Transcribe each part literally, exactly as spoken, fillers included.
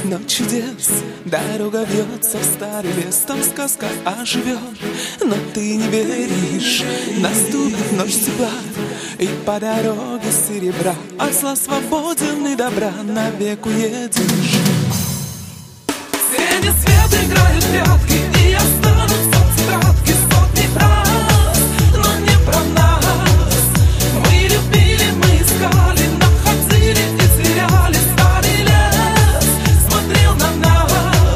ночь чудес. Дорога вьется в старый лес, там сказка оживет. Но ты не веришь, наступит ночь тепла, и по дороге серебра от зла свободен и добра навек уедешь. Синий свет играет в прятки, и останутся тетрадки сотни фраз, но не про нас. Мы любили, мы искали, находили и теряли. Старый лес смотрел на нас.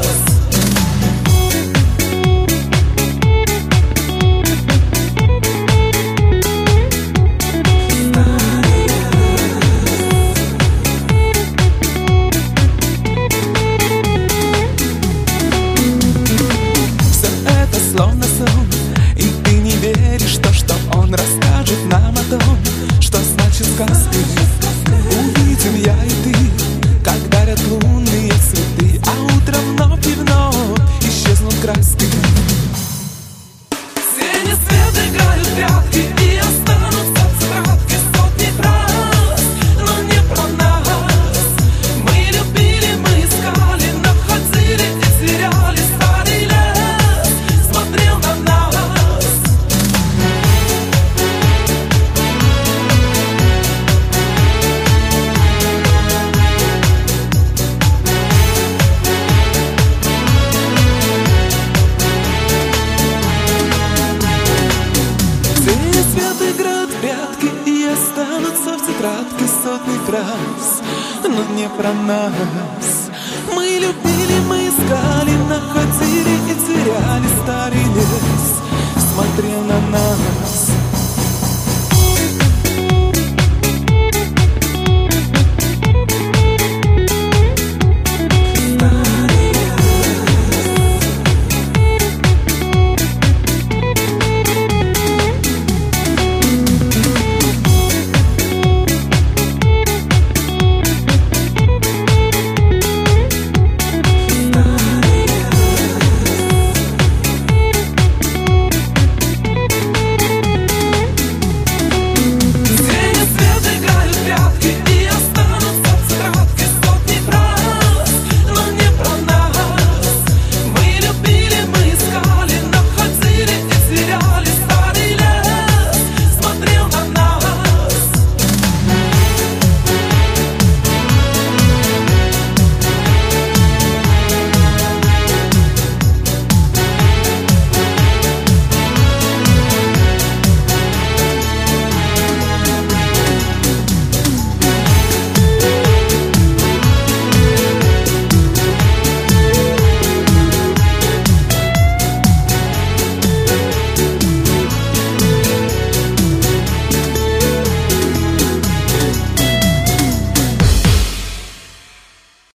Все это словно сон, и ты не веришь в то, что он расскажет нам о том, что значит сказки. Увидим я и ты, как дарят лунные цветы, а утром вновь и вновь исчезнут краски. Синий свет играют в прятки, и останутся тетрадки сотни фраз, но не про нас. Мы любили, мы искали, находили и теряли. Старый лес смотрел на нас. Синий свет играет в прятки, и останутся в тетрадке сотни фраз, но не про нас. Мы любили, мы искали, находили и теряли. Старый лес смотрел на нас.